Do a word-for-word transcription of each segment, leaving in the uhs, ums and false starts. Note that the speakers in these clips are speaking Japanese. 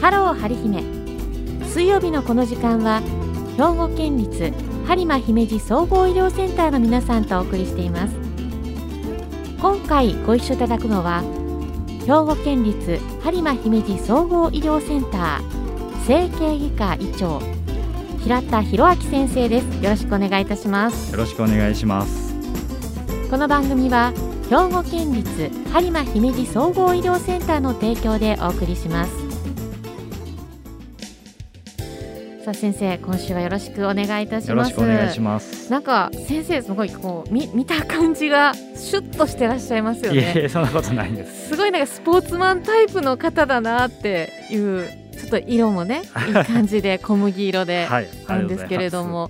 ハローはりひめ。水曜日のこの時間は兵庫県立播磨姫路総合医療センターの皆さんとお送りしています。今回ご一緒いただくのは兵庫県立播磨姫路総合医療センター整形外科医長平田博明先生です。よろしくお願いいたします。 よろしくお願いします。 この番組は兵庫県立播磨姫路総合医療センターの提供でお送りします。さあ先生、今週はよろしくお願いいたします。 よろしくお願いします。 なんか先生すごいこう 見, 見た感じがシュッとしてらっしゃいますよね。 いえいえ、そんなことないんです。 すごいなんかスポーツマンタイプの方だなっていう、ちょっと色もねいい感じで小麦色でなんですけれども、はい、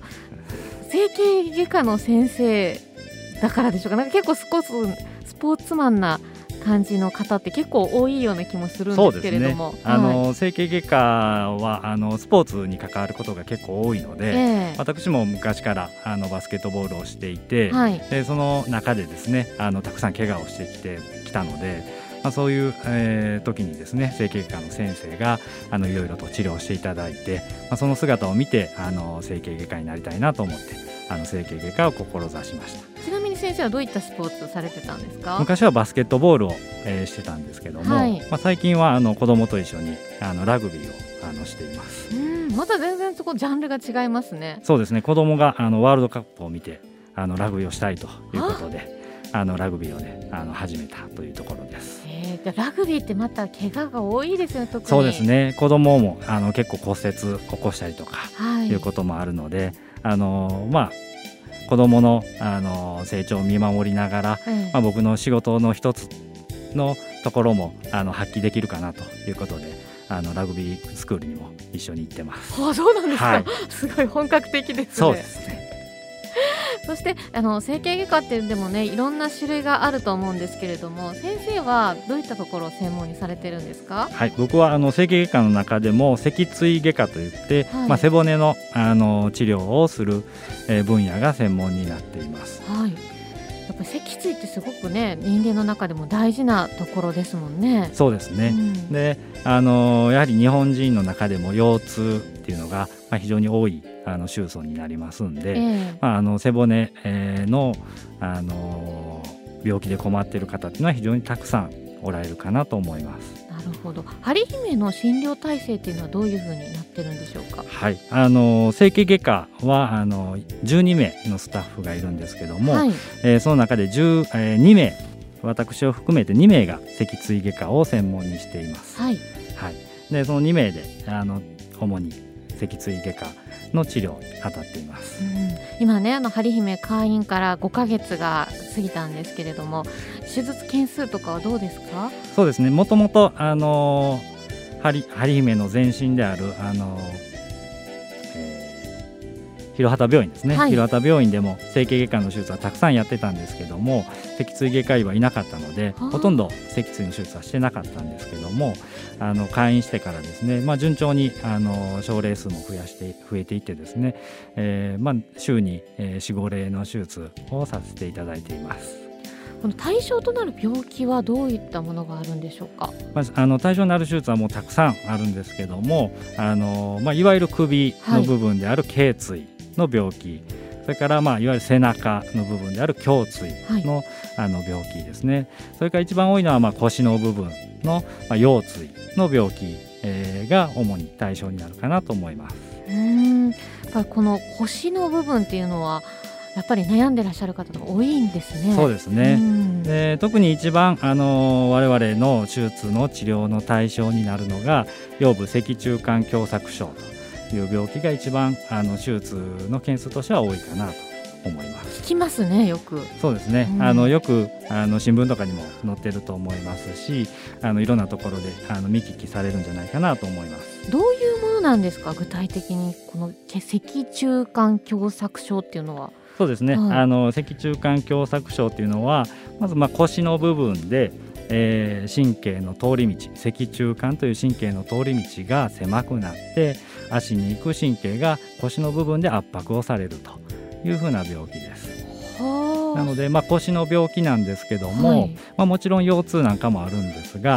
整形外科の先生だからでしょうか。なんか結構スポーツスポーツマンな感じの方って結構多いような気もするんですけれども、 そうですね、あの、はい、整形外科はあのスポーツに関わることが結構多いので、えー、私も昔からあのバスケットボールをしていて、はい、でその中でですねあのたくさん怪我をしてきてきたので、まあ、そういう、えー、時にですね整形外科の先生があのいろいろと治療していただいて、まあ、その姿を見てあの整形外科になりたいなと思ってあの整形外科を志しました。 ちなみに先生はどういったスポーツをされてたんですか？ 昔はバスケットボールを、えー、してたんですけども、はい、まあ、最近はあの子供と一緒にあのラグビーをあのしています。 うん、また全然そこジャンルが違いますね。 そうですね、子供があのワールドカップを見てあのラグビーをしたいということであのラグビーをねあの始めたというところです。 えー、ラグビーってまた怪我が多いですよね。特にそうですね、子供もあの結構骨折起こしたりとか、はい、いうこともあるので、あのまあ子ども の, あの成長を見守りながら、うんまあ、僕の仕事の一つのところもあの発揮できるかなということであのラグビースクールにも一緒に行ってます。 あ、そうなんですか、はい、すごい本格的ですね。 そうですね。 そしてあの整形外科ってでもねいろんな種類があると思うんですけれども、先生はどういったところを専門にされてるんですか？ はい、僕はあの整形外科の中でも脊椎外科といって、はいまあ、背骨 の, あの治療をする、えー、分野が専門になっています。 はい、やっぱり脊椎ってすごくね人間の中でも大事なところですもんね。 そうですね、うん、であのやはり日本人の中でも腰痛っていうのが、まあ、非常に多いあの手相になりますんで、えーまあ、あの背骨、えー、の、あの病気で困っている方っていうのは非常にたくさんおられるかなと思います。 なるほど。はりひめの診療体制っていうのはどういうふうになってるんでしょうか？ はい、あの整形外科はあのじゅうにめいのスタッフがいるんですけども、はいえー、その中でじゅうにめい、私を含めてにめいが脊椎外科を専門にしています。はいはい、でそのにめいであの主に脊椎外科の治療に当たっています。うん、 今ねあのはりひめ会員からごかげつが過ぎたんですけれども、手術件数とかはどうですか？ そうですね、もともとあのはりひめの前身であるあの、えー、広畑病院ですね、はい、広畑病院でも整形外科の手術はたくさんやってたんですけども、脊椎外科医はいなかったのでほとんど脊椎の手術はしてなかったんですけども、あの会員してからですね、まあ、順調にあの症例数も増やして増えていってですね、えーまあ、週に、えー、よん、ごれいの手術をさせていただいています。 この対象となる病気はどういったものがあるんでしょうか？ まあ、あの対象になる手術はもうたくさんあるんですけども、あの、まあ、いわゆる首の部分である頸椎の病気、はい、それからまあいわゆる背中の部分である胸椎の、はい、あの病気ですね。それから一番多いのはまあ腰の部分の、まあ、腰椎の病気、えー、が主に対象になるかなと思います。 うーん、やっぱりこの腰の部分っていうのはやっぱり悩んでらっしゃる方が多いんですね。 そうですね。で特に一番、あの我々の手術の治療の対象になるのが腰部脊柱管狭窄症という病気が一番あの手術の件数としては多いかなと思います。 聞きますね、よく。 そうですね、あのよくあの新聞とかにも載ってると思いますし、あのいろんなところであの見聞きされるんじゃないかなと思います。 どういうものなんですか、具体的にこの脊柱管狭窄症っていうのは？ そうですね、はい、あの脊柱管狭窄症というのはまずまあ腰の部分で、えー、神経の通り道、脊柱管という神経の通り道が狭くなって足に行く神経が腰の部分で圧迫をされるというふうな病気です。なので、まあ、腰の病気なんですけども、はい、まあ、もちろん腰痛なんかもあるんですが、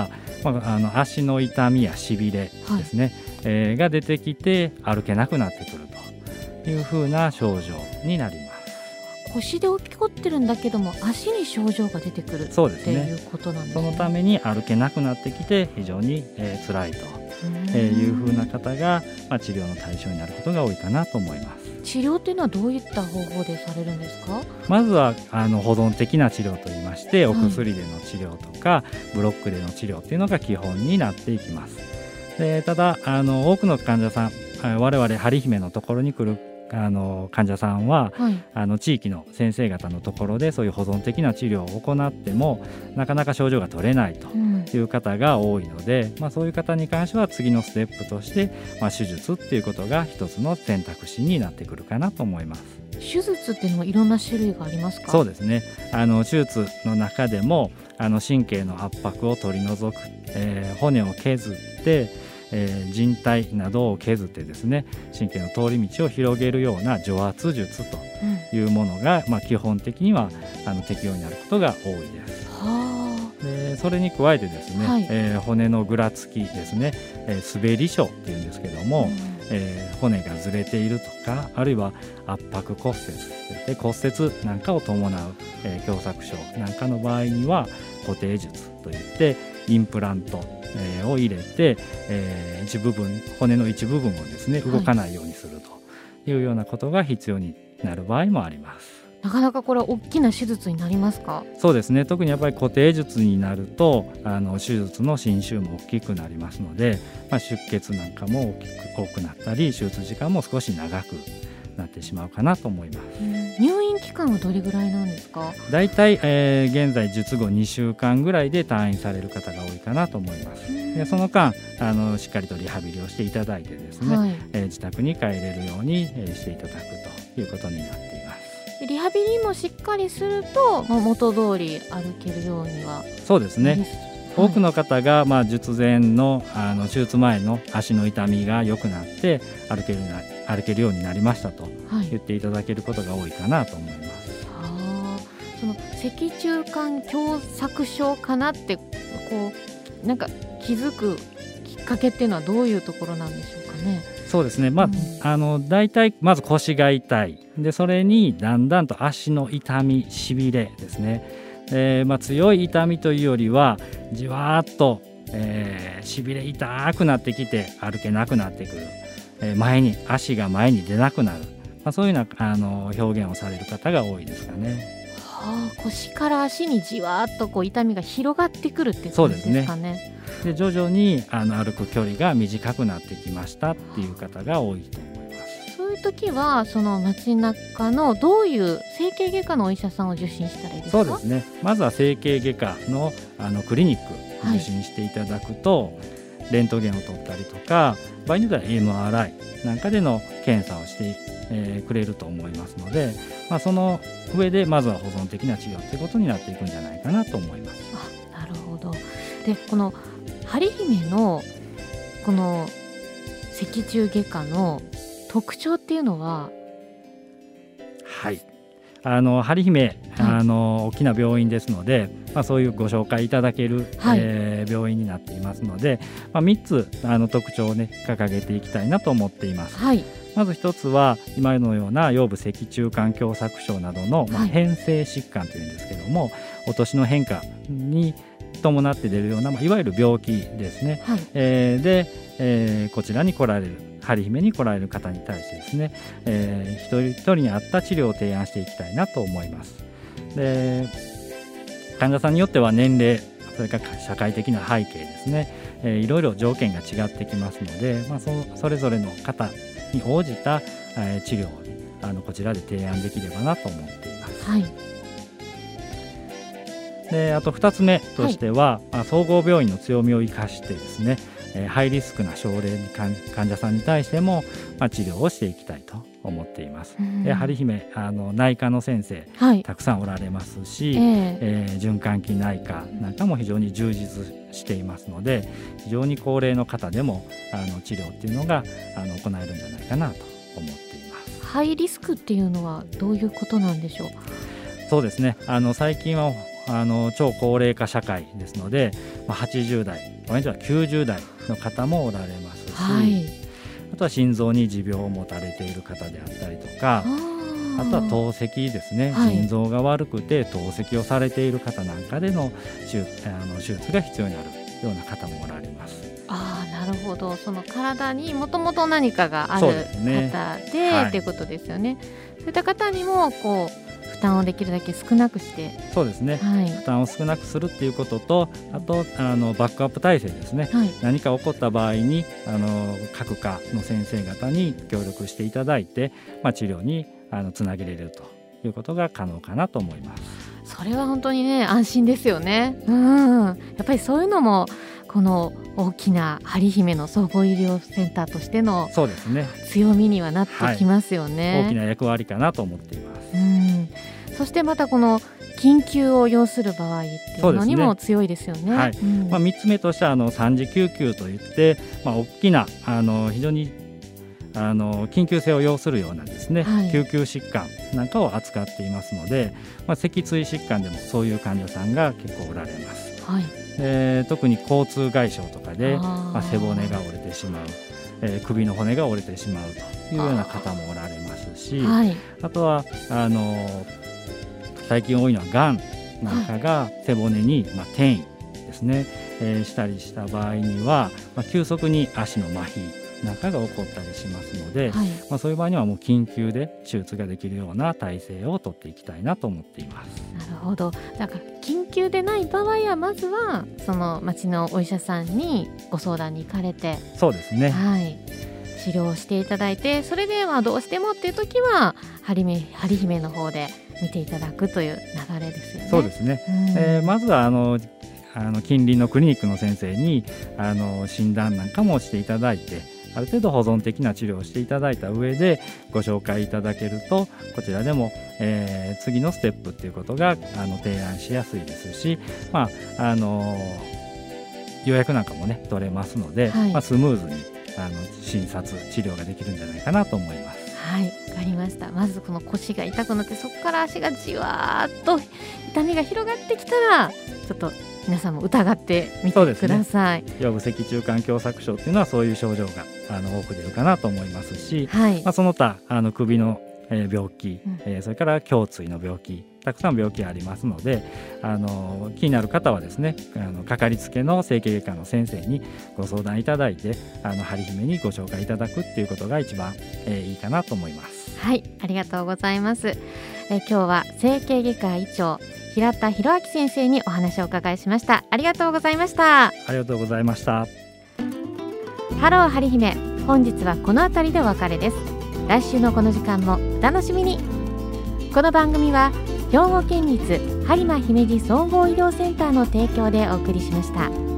まあ、あの足の痛みやしびれですね、はい、えー、が出てきて歩けなくなってくるというふうな症状になります。 腰で起こってるんだけども足に症状が出てくるそうです、ね、 っていうことなんですね。 そのために歩けなくなってきて非常に、えー、辛いというふうな方が、まあ、治療の対象になることが多いかなと思います。 治療というのはどういった方法でされるんですか？ まずはあの保存的な治療といいまして、お薬での治療とか、はい、ブロックでの治療というのが基本になっていきます。でただあの多くの患者さん、我々はりひめのところに来るあの患者さんは、はい、あの地域の先生方のところでそういう保存的な治療を行ってもなかなか症状が取れないという方が多いので、うん、まあ、そういう方に関しては次のステップとして、まあ、手術っていうことが一つの選択肢になってくるかなと思います。 手術っていうのはいろんな種類がありますか？ そうですね、あの手術の中でもあの神経の圧迫を取り除く、えー、骨を削ってえー、靭帯などを削ってですね、神経の通り道を広げるような除圧術というものが、うん、まあ、基本的にはあの適用になることが多いです。はでそれに加えてですね、はい、えー、骨のぐらつきですね、えー、滑り症っていうんですけども、うん、えー、骨がずれているとか、あるいは圧迫骨折で骨折なんかを伴う、えー、狭窄症なんかの場合には固定術といってインプラントを入れて、えー、一部分骨の一部分をですね動かないようにするというようなことが必要になる場合もあります。 なかなかこれは大きな手術になりますか？ そうですね、特にやっぱり固定術になるとあの手術の侵襲も大きくなりますので、まあ、出血なんかも大きく多くなったり手術時間も少し長くなってしまうかなと思います。 入院期間はどれぐらいなんですか？ だいたい、えー、現在術後にしゅうかんぐらいで退院される方が多いかなと思います。でその間あのしっかりとリハビリをしていただいてですね、はい、えー、自宅に帰れるように、えー、していただくということになっています。 リハビリもしっかりすると、まあ、元通り歩けるようには。 そうですね、多くの方が、まあ、術前 の, あの手術前の足の痛みが良くなって歩けるな歩けるようになりましたと言っていただけることが多いかなと思います。 はい、その脊柱管狭窄症かなってこうなんか気づくきっかけっていうのはどういうところなんでしょうかね？ そうですね、まあうん、あのだいたいまず腰が痛いで、それにだんだんと足の痛みしびれですね、えーまあ、強い痛みというよりはじわーっと、えー、しびれ痛くなってきて歩けなくなってくる、えー、前に足が前に出なくなる、まあ、そういうようなあの表現をされる方が多いですかね。 はあ、腰から足にじわーっとこう痛みが広がってくるって感じですかね。 で徐々にあの歩く距離が短くなってきましたっていう方が多いと思います。 そういう時はその街中のどういう整形外科のお医者さんを受診したらいいですか？ そうですね、まずは整形外科 の, あのクリニックを受診していただくと、はい、レントゲンを取ったりとか場合によっては エムアールアイ なんかでの検査をして、えー、くれると思いますので、まあ、その上でまずは保存的な治療ということになっていくんじゃないかなと思います。 あ、なるほど。でこのはりひめのこの脊柱外科の特徴っていうのは？ はい、あのはりひめ、はい、あの大きな病院ですので、まあ、そういうご紹介いただける、はい、えー、病院になっていますので、まあ、みっつあの特徴を、ね、掲げていきたいなと思っています。はい、まず一つは今のような腰部脊柱管狭窄症などの、まあ、変性疾患というんですけども、はい、お年の変化に伴って出るような、まあ、いわゆる病気ですね、はい、えー、で、えー、こちらに来られるはりひめに来られる方に対してですね、えー、一人一人に合った治療を提案していきたいなと思います。で患者さんによっては年齢、それから社会的な背景ですね、えー、いろいろ条件が違ってきますので、まあ、そ, それぞれの方に応じた、えー、治療を、ね、あのこちらで提案できればなと思っています。はい、であとふたつめとしては、はい、まあ、総合病院の強みを生かしてですね、えー、ハイリスクな症例に患者さんに対しても、まあ、治療をしていきたいと思っています。ではりひめあの内科の先生、はい、たくさんおられますし、えーえー、循環器内科なんかも非常に充実していますので、非常に高齢の方でもあの治療っていうのがあの行えるんじゃないかなと思っています。 ハイリスクっていうのはどういうことなんでしょう？ そうですね、あの最近はあの超高齢化社会ですので、まあ、はちじゅうだい、場合にはきゅうじゅうだいの方もおられますし、はい、あとは心臓に持病を持たれている方であったりとか、あとは透析ですね、はい、腎臓が悪くて透析をされている方なんかでの手術、あの手術が必要になるような方もおられます。 ああ、なるほど。その体にもともと何かがある方 で, で、はい、っていうことですよね。そういった方にもこう負担をできるだけ少なくして、 そうですね、はい、負担を少なくするっていうことと、あとあのバックアップ体制ですね、はい、何か起こった場合にあの各科の先生方に協力していただいて、まあ、治療にあのつなげれるということが可能かなと思います。 それは本当にね、安心ですよね。うん、やっぱりそういうのもこの大きなはりひめの総合医療センターとしての強みにはなってきますよね。 はい、大きな役割かなと思っています。 うん、そしてまたこの緊急を要する場合っていうのにも強いですよね。 はい、うん、まあ、みっつめとしてはあの三次救急といって、まあ、大きなあの非常にあの緊急性を要するようなですね、はい、救急疾患なんかを扱っていますので、まあ、脊椎疾患でもそういう患者さんが結構おられます。はい、で特に交通外傷とかでまあ、背骨が折れてしまう、えー、首の骨が折れてしまうというような方もおられますし、 あ,、はい、あとはあの最近多いのはがんなんかが背骨に、まあ、転移ですね、えー、したりした場合には、まあ、急速に足の麻痺なんかが起こったりしますので、はい、まあ、そういう場合にはもう緊急で手術ができるような体制を取っていきたいなと思っています。 なるほど。だから緊急でない場合はまずはその町のお医者さんにご相談に行かれて、 そうですね、 はい、治療をしていただいて、それではどうしてもっていう時ははりめはりひめの方で見ていただくという流れですよね。 そうですね、うん、えー、まずはあのあの近隣のクリニックの先生にあの診断なんかもしていただいて、ある程度保存的な治療をしていただいた上でご紹介いただけると、こちらでも、えー、次のステップっていうことがあの提案しやすいですし、まああのー、予約なんかもね取れますので、はい、まあ、スムーズにあの診察治療ができるんじゃないかなと思います。 はい、わかりました。まずこの腰が痛くなって、そこから足がじわーっと痛みが広がってきたら、ちょっと皆さんも疑ってみてください。 腰部脊柱管狭窄症っていうのはそういう症状があの多く出るかなと思いますし、 はい、 まあ、その他あの首の、えー、病気、うん、えー、それから胸椎の病気、たくさん病気ありますので、あの気になる方はですね、あのかかりつけの整形外科の先生にご相談いただいて、あのはりひめにご紹介いただくっていうことが一番、えー、いいかなと思います。 はい、ありがとうございます。えー、今日は整形外科医長平田博明先生にお話をお伺いしました。ありがとうございました。 ありがとうございました。 ハローはりひめ、本日はこの辺りでお別れです。来週のこの時間もお楽しみに。この番組は兵庫県立播磨姫路総合医療センターの提供でお送りしました。